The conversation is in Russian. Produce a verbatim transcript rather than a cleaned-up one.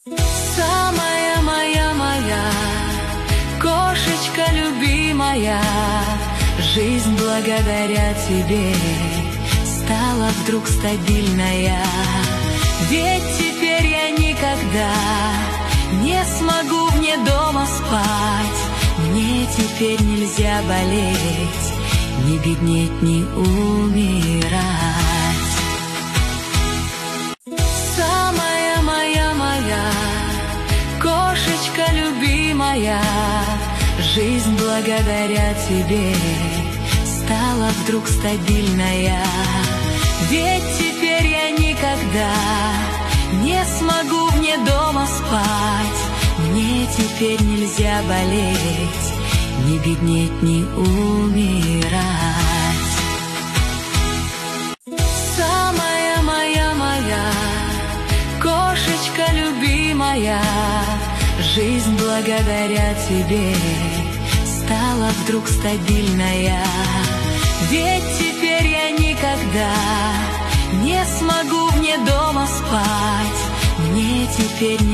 Самая моя, моя кошечка любимая, жизнь благодаря тебе стала вдруг стабильная. Ведь теперь я никогда не смогу вне дома спать. Мне теперь нельзя болеть, ни беднеть, ни умирать. Самая моя, моя кошечка любимая, жизнь благодаря тебе стала вдруг стабильная. Ведь теперь я никогда не смогу вне дома спать. Мне теперь нельзя болеть, ни беднеть, ни умирать. Самая моя, моя кошечка любимая, жизнь благодаря тебе стала вдруг стабильная. Ведь теперь я никогда не смогу вне дома спать. Мне теперь не